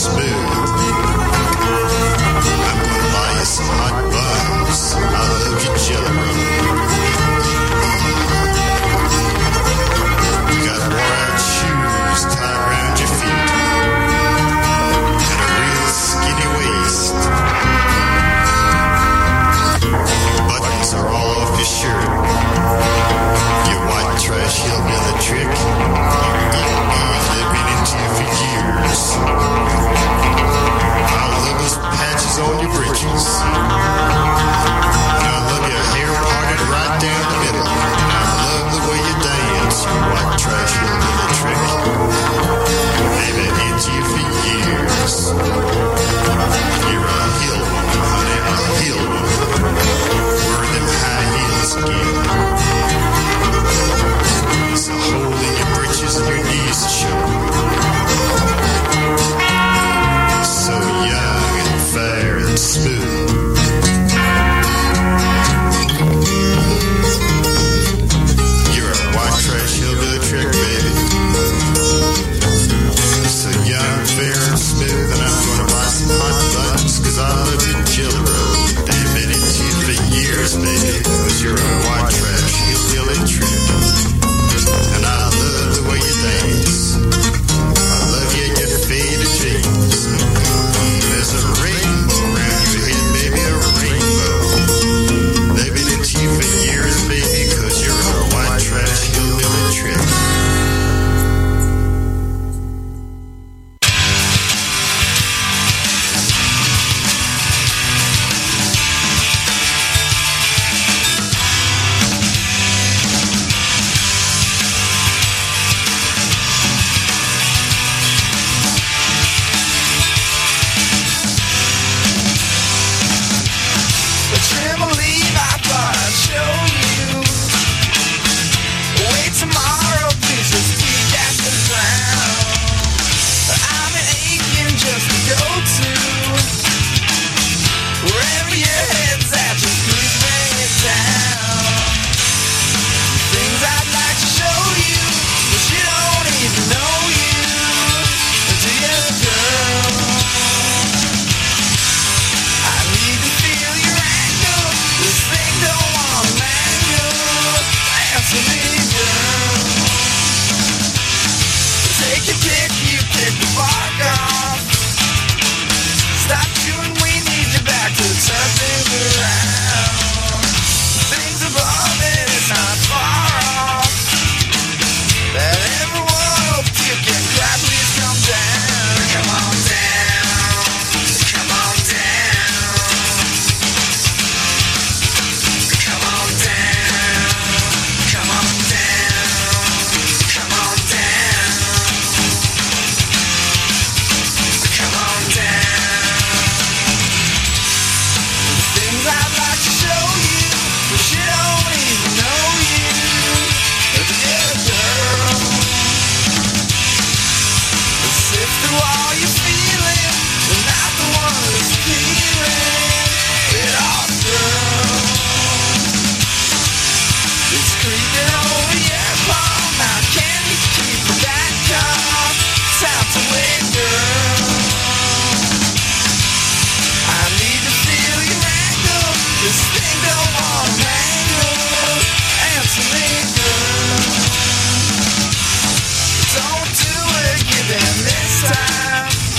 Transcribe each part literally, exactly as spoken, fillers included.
Don't do it, give them this time.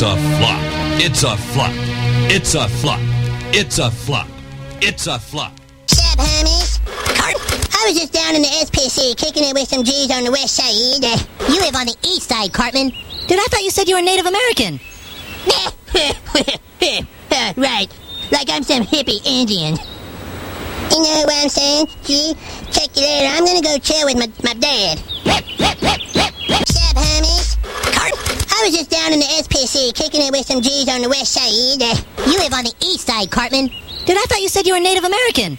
It's a flop. It's a flop. It's a flop. It's a flop. It's a flop. Sup, homies? Cart? I was just down in the S P C kicking it with some G's on the west side. Uh, You live on the east side, Cartman. Dude, I thought you said you were Native American. right. Like I'm some hippie Indian. You know what I'm saying? G, check you later. I'm gonna go chill with my, my dad. Sup, homies? Cart? I was just down in the S P C kicking it with some G's on the west side. Uh, You live on the east side, Cartman. Dude, I thought you said you were Native American.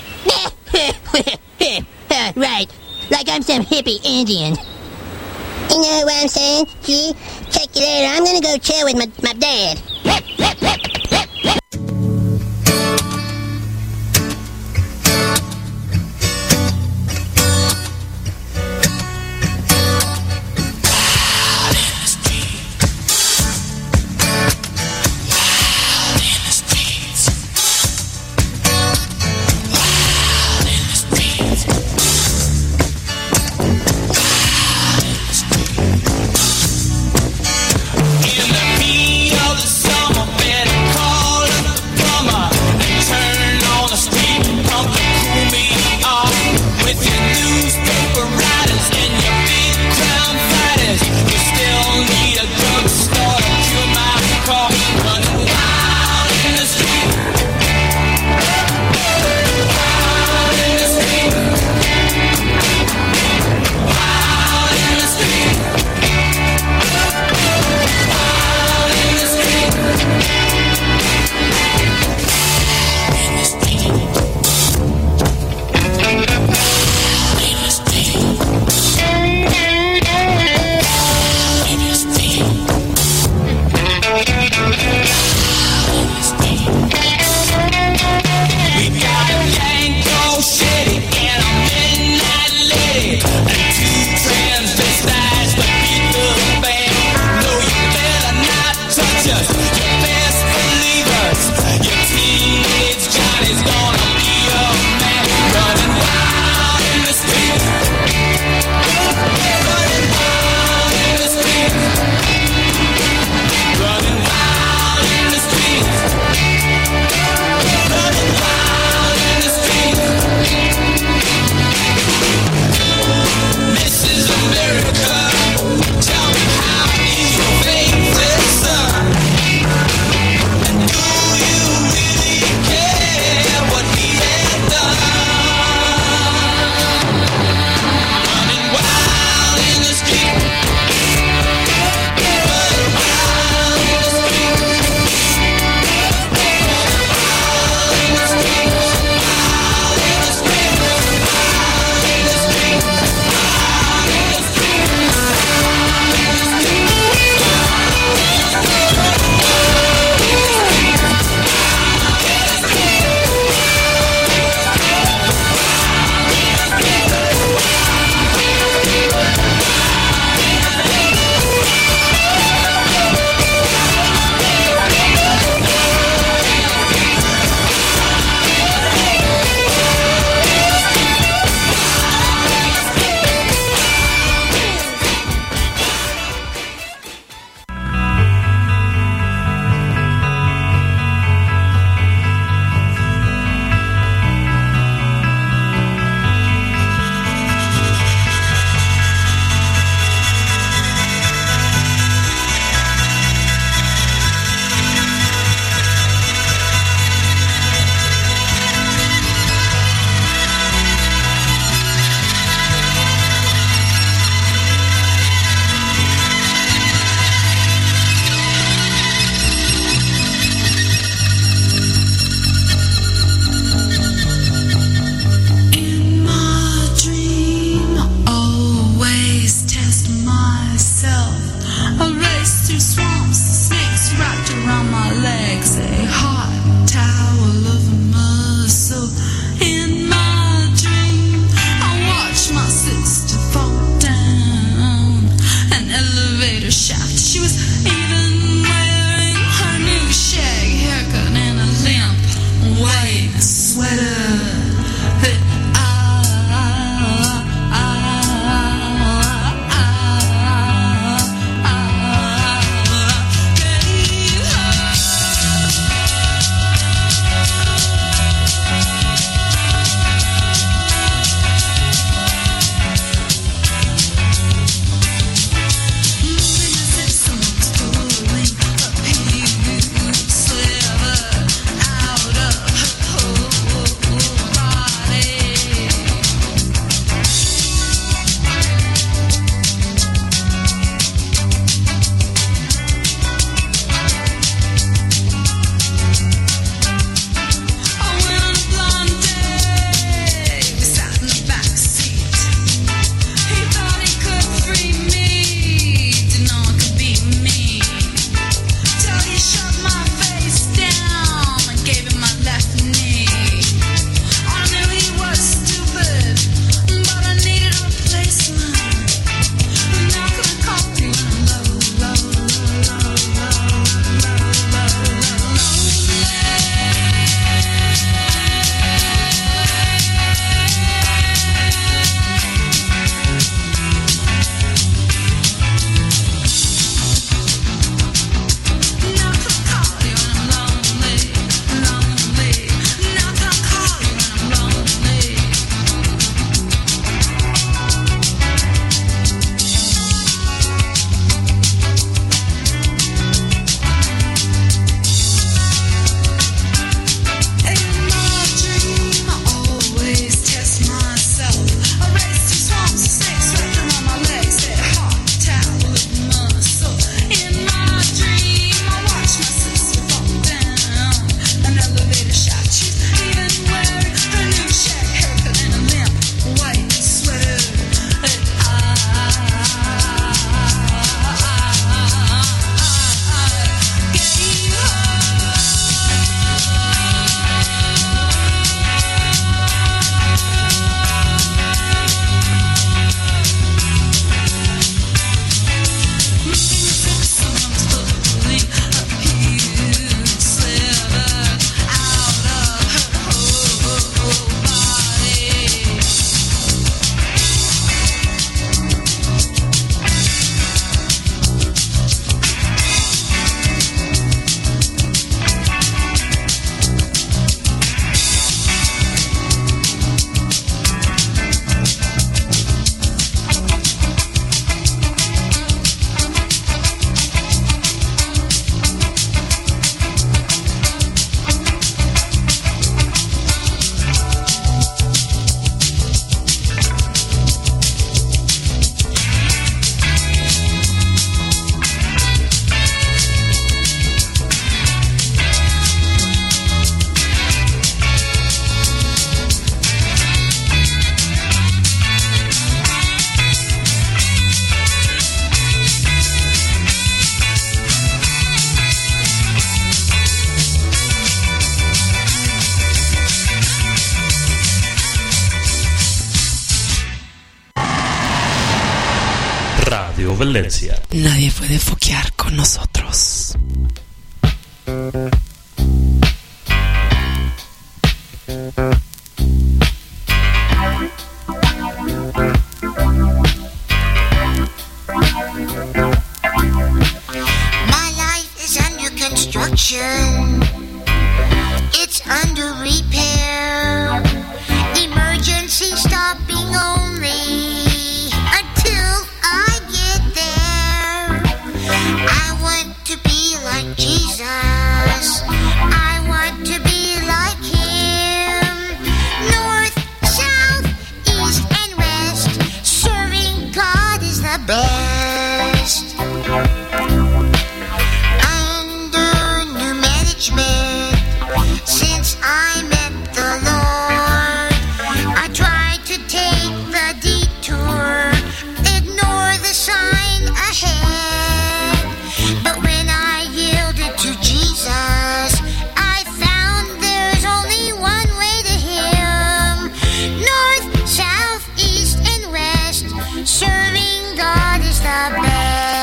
right. Like I'm some hippie Indian. You know what I'm saying? G, check you later. I'm gonna go chill with my, my dad. In the heat of the summer, better Valencia. Nadie puede foquear con nosotros. My life is under construction. It's under repair. Emergency stopping only until I get there. I want to be like Jesus. I want to be like him. North, south, east, and west. Serving God is the best. Under new management, since I met the Lord, I tried to take the detour, ignore the sign ahead. But when I yielded to Jesus, I found there's only one way to him. North, south, east, and west, serving God is the best.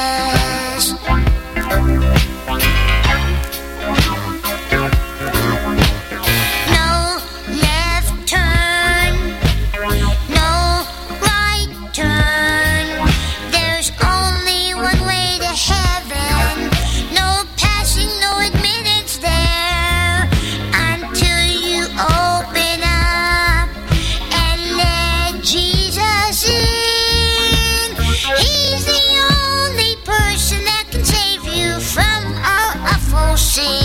No left turn, no right turn. There's only one way to heaven. No passing, no admittance there until you open up and let Jesus in. He's the only person that can save you from all awful sin.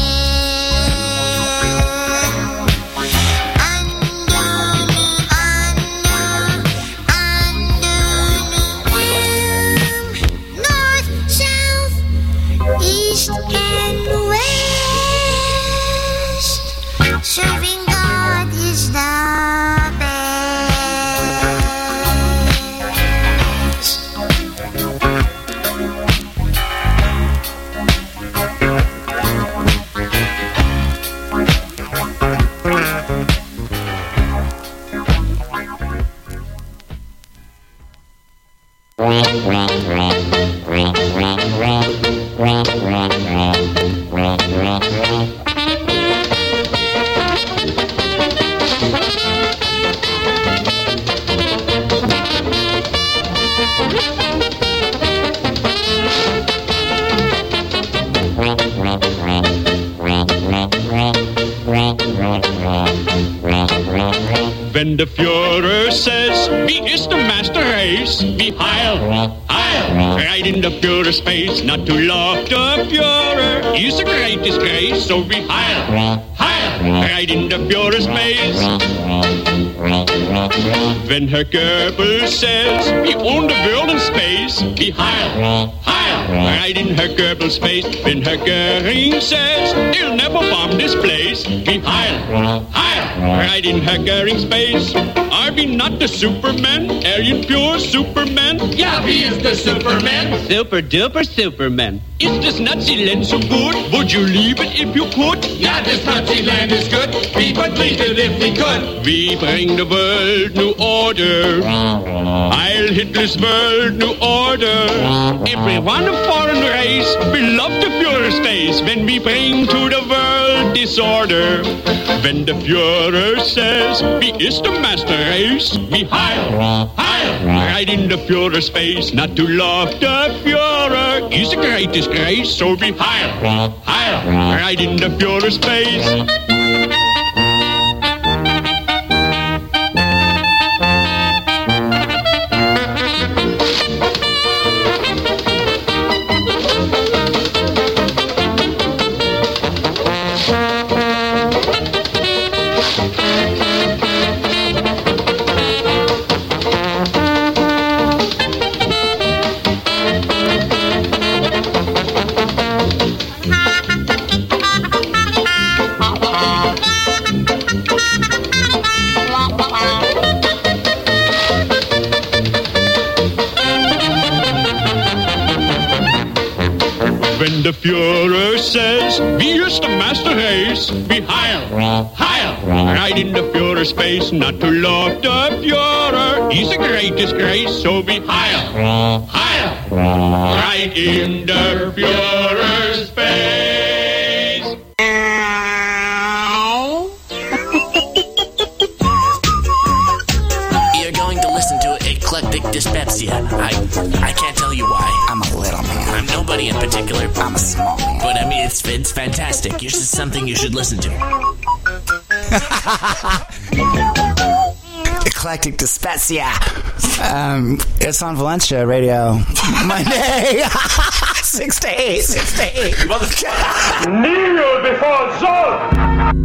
North, south, east, and west. Serving God is the best. When the Führer says, "Wie ist the master race?" Wie heil, heil, right in the Führer's face. Not to love the Führer is a great disgrace. So we heil, heil, right in the Führer's face. When Herr Goebbels says, "We own the world in space," we heil, heil, right in Herr Goebbels' face. When Herr Göring says, "They'll never bomb this place," we heil, heil, right in Herr Göring's face. Are we not the Superman? Aryan pure Superman? Yeah, he is the Superman. Super duper Superman. Is this Nazi land so good? Would you leave it if you could? Yeah, this Nazi land is good. We would leave it if we could. We bring the world new order. Heil Hitler's world new order. Everyone a foreign race. We love the Führer's face when we bring to the world disorder. When the Führer says, "Wie ist the master race?" We heil, heil, right in the Führer's face. Not to love the Führer is a great disgrace. So we heil, heil, right in the Führer's face. the Führer says, wie ist the Master Hayes? Be Heil, Heil, right in the Führer's face, not to love the Führer. He's a great disgrace, so be Heil, Heil, right in the Führer's face. You're going to listen to Eclectic Dyspepsia. I I can't tell you why. I'm a little man. I'm nobody in particular. I'm a small man. But I mean, it's it's fantastic. It's just something you should listen to. Eclectic Dyspepsia. Um, it's on Valencia Radio. Monday. Six to eight. Six to eight. Kneel before Zod!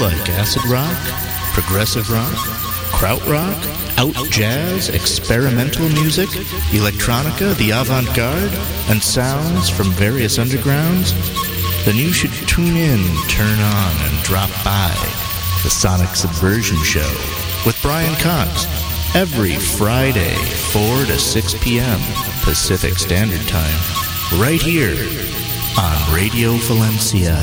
like acid rock, progressive rock, krautrock, out jazz, experimental music, electronica, the avant-garde, and sounds from various undergrounds, then you should tune in, turn on, and drop by the Sonic Subversion Show with Brian Cox every Friday, four to six p.m. Pacific Standard Time, right here on Radio Valencia.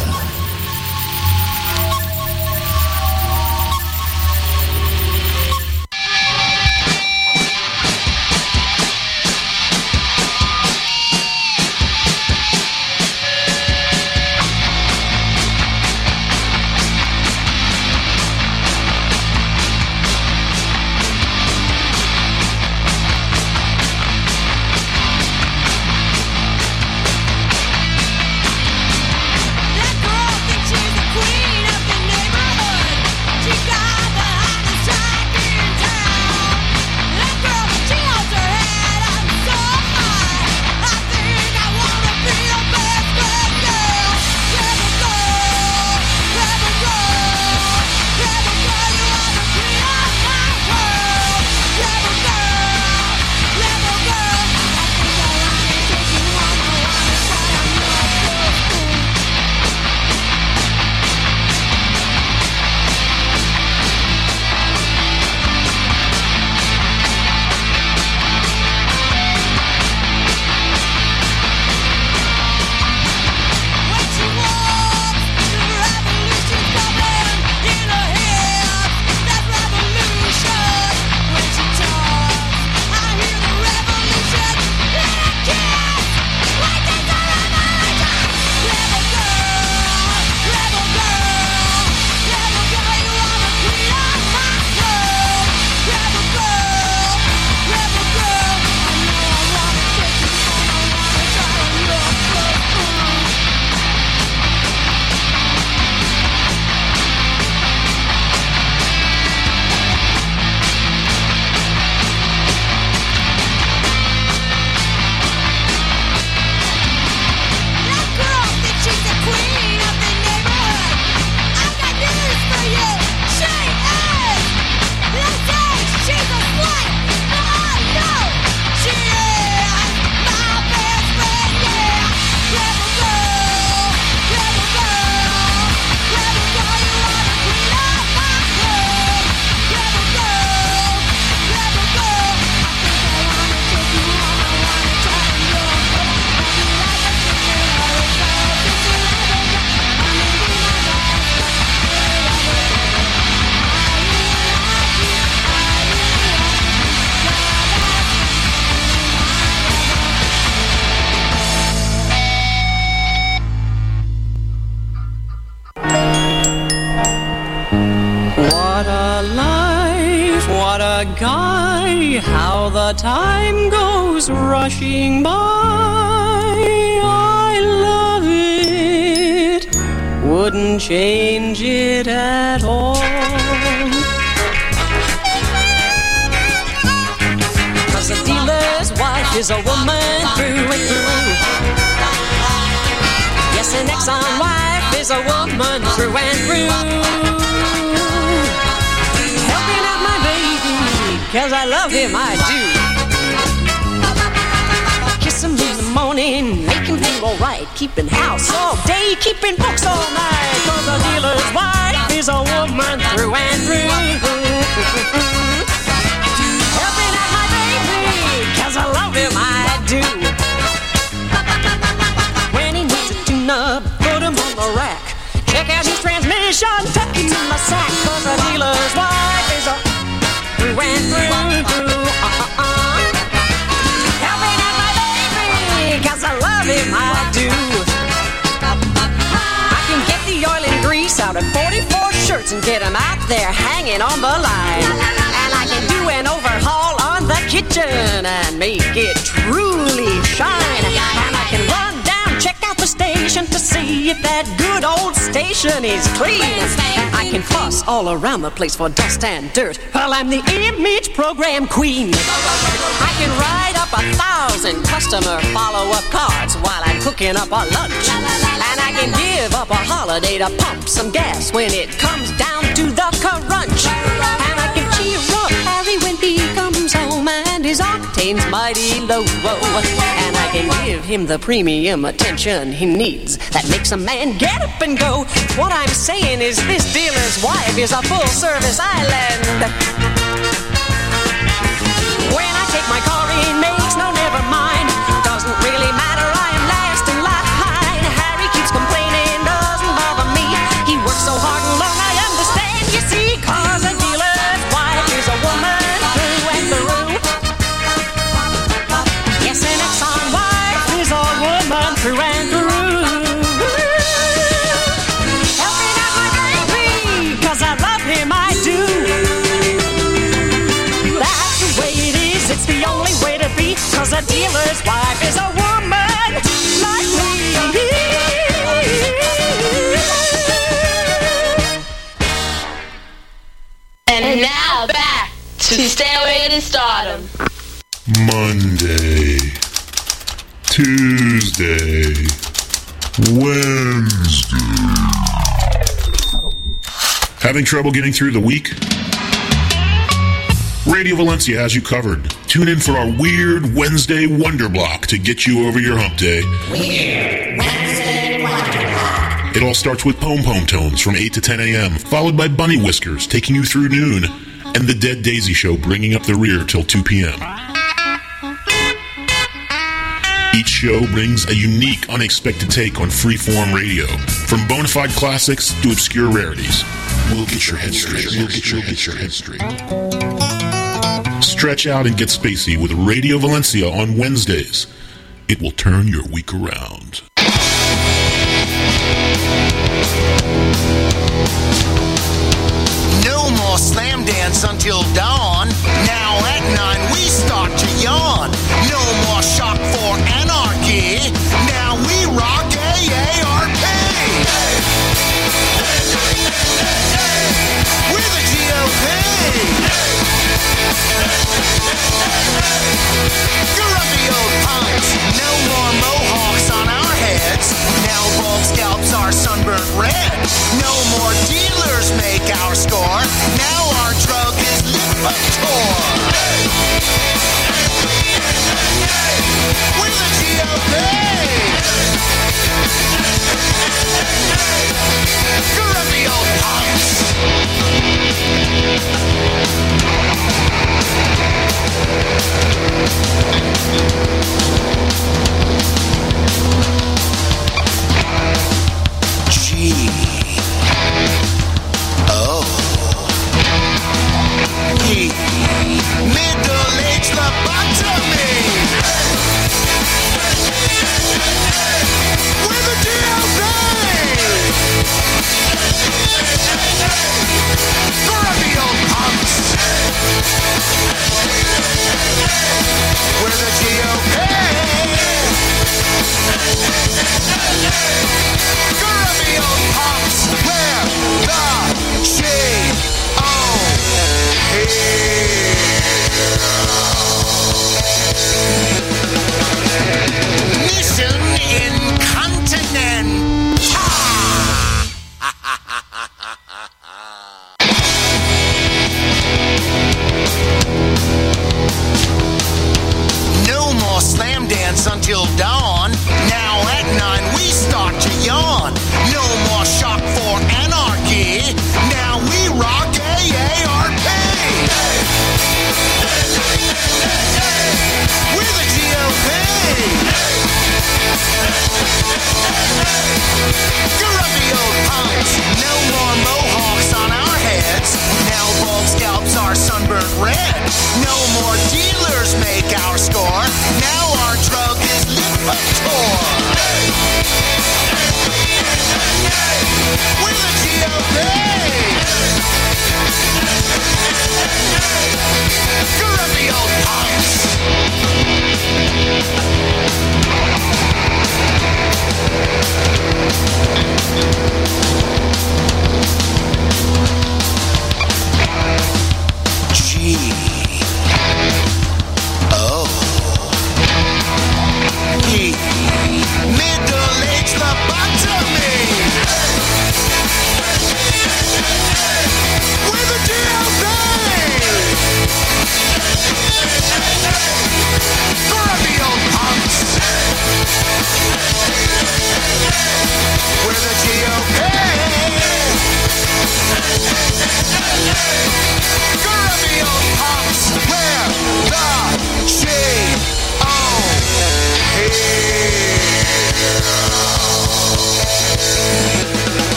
Time goes rushing by, I love it, wouldn't change it at all. Cause a dealer's wife is a woman through and through. Yes, an Exxon wife is a woman through and through. Helping out my baby, cause I love him, I do. In the morning, making feel alright, keeping house all day, keeping books all night. Cause a dealer's wife is a woman through and through. Helping out my baby, cause I love him, I do. When he needs a tune-up, put him on the rack. Check out his transmission, tuck him in my sack. Cause a dealer's wife is a through and through. Uh-uh-uh. Cause I love him, I do. I can get the oil and grease out of forty-four shirts and get them out there hanging on the line. And I can do an overhaul on the kitchen and make it truly shine. And I can run down, check out the station to see if that good old station is clean. And I can fuss all around the place for dust and dirt. Well, I'm the image program queen. I can write up a thousand customer follow-up cards while I'm cooking up our lunch. And I can give up a holiday to pump some gas when it comes down to the crunch. And I can cheer up Harry when he comes home and his octane's mighty low. And I can give him the premium attention he needs that makes a man get up and go. What I'm saying is this dealer's wife is a full-service island. When I take my car in, makes no never mind. Doesn't really matter, I am last in line. Harry keeps complaining, doesn't bother me. He works so hard and long, I understand, you see. Cause a dealer's wife is a woman through and through. Yes, an Exxon wife is a woman through and through. Helping out my baby, cause I love him, I do. That's the way it is, it's the only way to be. Cause a dealer's wife is a woman like me. And now back to Stairway to Stardom. Monday, Tuesday, Wednesday. Having trouble getting through the week? Radio Valencia has you covered. Tune in for our Weird Wednesday Wonder Block to get you over your hump day. Weird Wednesday Wonder Block. It all starts with Pom Pom Tones from eight to ten a.m., followed by Bunny Whiskers taking you through noon, and the Dead Daisy Show bringing up the rear till two p.m. Each show brings a unique, unexpected take on freeform radio, from bona fide classics to obscure rarities. We'll get your head straight. We'll get your, get your head straight. Stretch out and get spacey with Radio Valencia on Wednesdays. It will turn your week around. No more slam dance until dawn. Now at nine we start to yawn. No more shock for anarchy. Now we rock A A R P. We're the G O P. Grumpy old punks. No more mohawks on our heads. Now bald scalps are sunburnt red. No more dealers make our score. Now our drug is Lipitor. We're the G O P. Grumpy old punks. G O P middle-aged lobotomy. We're the D L P.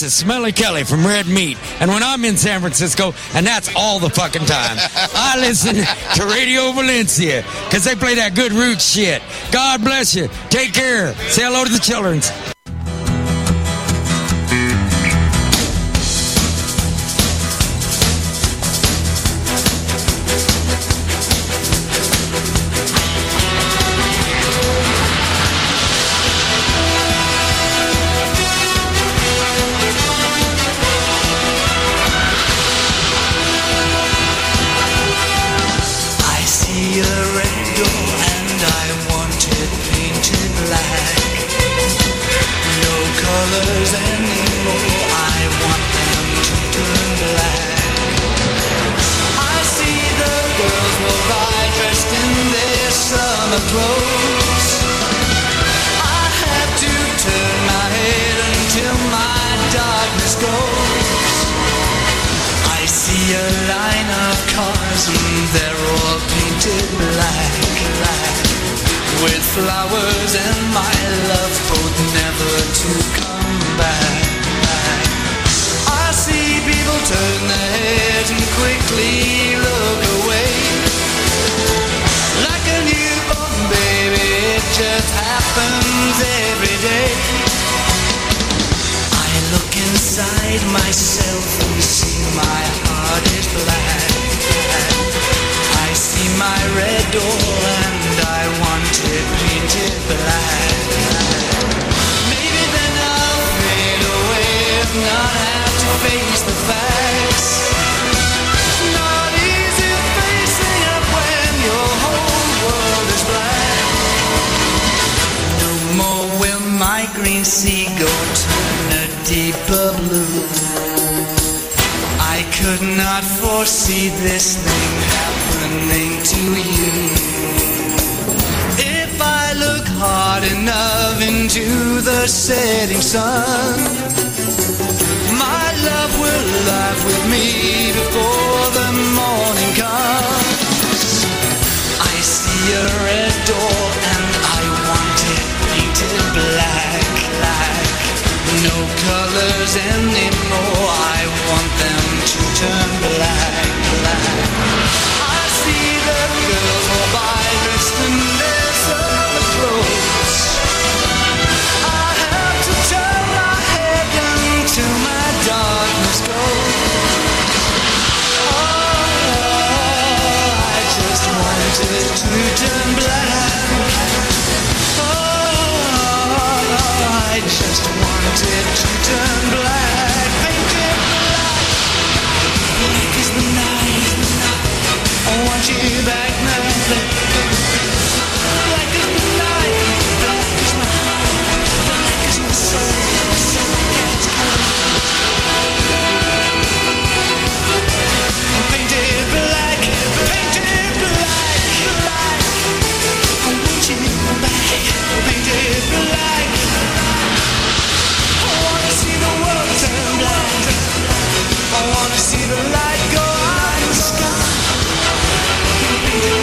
is Smelly Kelly from Red Meat. And when I'm in San Francisco, and that's all the fucking time, I listen to Radio Valencia because they play that good root shit. God bless you. Take care. Say hello to the children. Flowers and my love both never to come back. I see people turn their heads and quickly look away. Like a newborn baby, it just happens every day. I look inside myself and see my heart is black. I see my red door and I want it painted black. Maybe then I'll fade away if not have to face the facts. Not easy facing up when your whole world is black. No more will my green seagull turn a deeper blue. I could not foresee this thing happening to you. If I look hard enough into the setting sun, my love will laugh with me before the morning comes. I see a red door and I want it painted black, black. No colors anymore, I want them to turn black, black. I see the girls go by dressed in their summer clothes. I have to turn my head until my darkness goes. Oh, I just wanted to turn black. Oh, I just wanted to turn black, painted black. Black is the night. I want you back now. Black is the night. Black is my heart. Black is my soul. So it's cold. Painted black. Painted black. Black. I want you back. Painted black. I wanna see the world turn black. I wanna see the light go out in the sky. Painted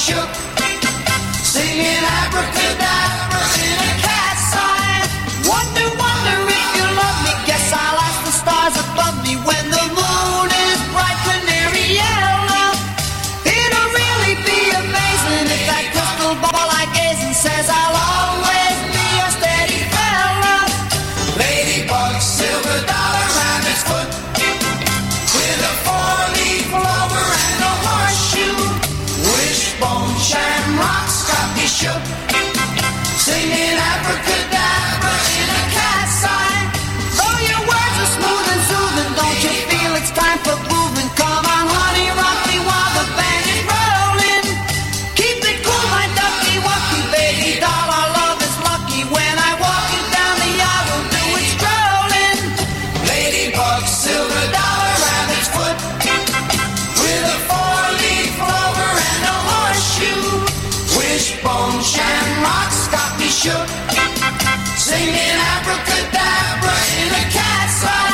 shook. Singing abracadabra in a cat's eye. Wonder, wonder if you love me. Guess I'll ask the stars above me when the moon is bright canary yellow. It'll really be amazing if that crystal ball I gaze and says I'll always be a steady fella. Ladybug, silver dollar, rabbit's foot, with a four-leaf clover and a horseshoe. Wishbone, shamrocks got me shook. Singing abracadabra in a cat's eye. Oh, your words are smooth and soothing. Don't you feel it's time for moving? Come on, honey, rock me while the band is rolling. Keep it cool, my ducky wucky, baby doll. Our love is lucky. When I walk it down the aisle, we'll do it strolling. Ladybug, silver dollar, rabbit's foot, with a four-leaf clover and a horseshoe. Wishbone, shamrocks got me shook. Singing abracadabra in a cat's eye.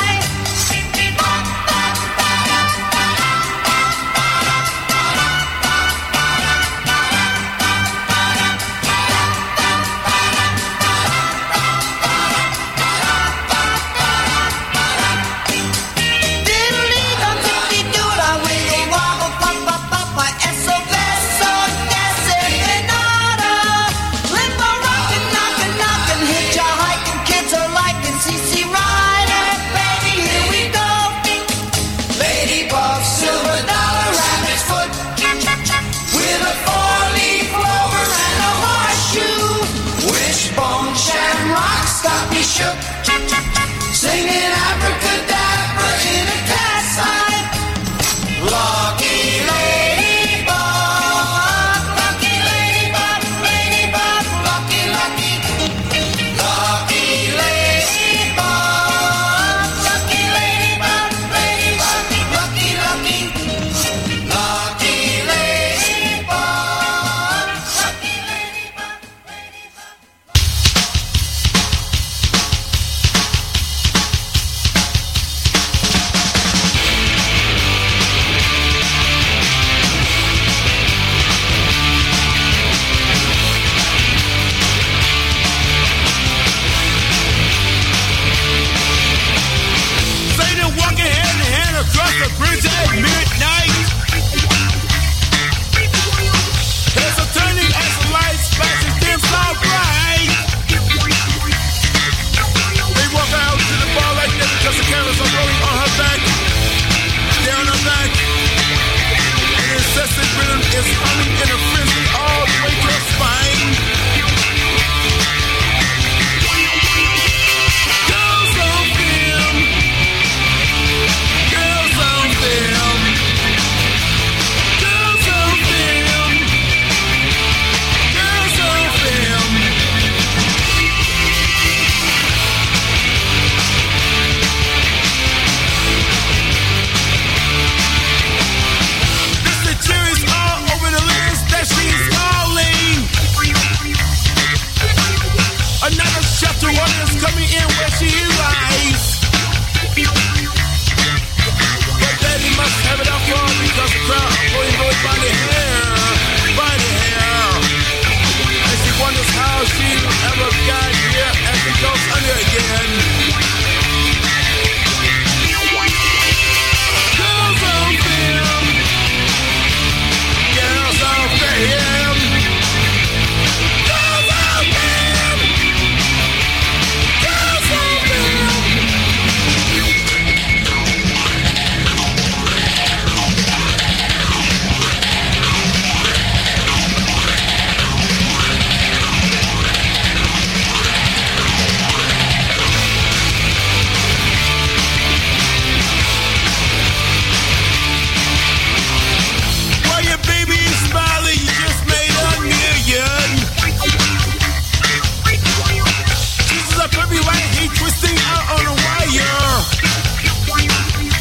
Shook, singing abracadabra in a cat's eye. Lucky ladybug, lucky ladybug, ladybug, lucky, lucky. Lucky ladybug, lucky ladybug, ladybug, lucky, lucky. Lucky ladybug, lucky ladybug. Have it out for because the crowd, boy, boy, body,